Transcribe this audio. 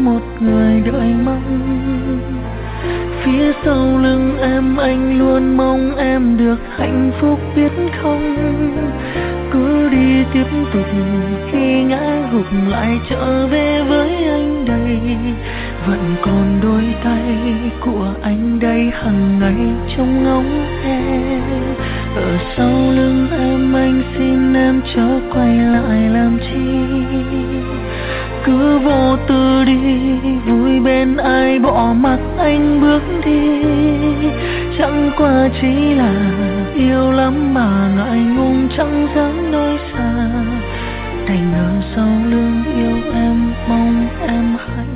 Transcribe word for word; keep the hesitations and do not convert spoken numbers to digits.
một người đợi mong. Phía sau lưng em anh luôn mong em được hạnh phúc biết không. Cứ đi tiếp tục khi ngã gục lại trở về với anh đây. Vẫn còn đôi tay của anh đây hằng ngày trông ngóng em. Ở sau lưng em anh xin em chớ quay lại làm chi. Cứ vô tư đi vui bên ai bỏ mặc anh bước đi. Chẳng qua chỉ là yêu lắm mà ngại ngùng chẳng dám nói xa. Đành ở sau lưng yêu em mong em hạnh